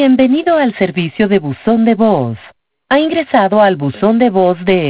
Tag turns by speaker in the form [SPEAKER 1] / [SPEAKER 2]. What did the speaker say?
[SPEAKER 1] Bienvenido al servicio de buzón de voz. Ha ingresado al buzón de voz de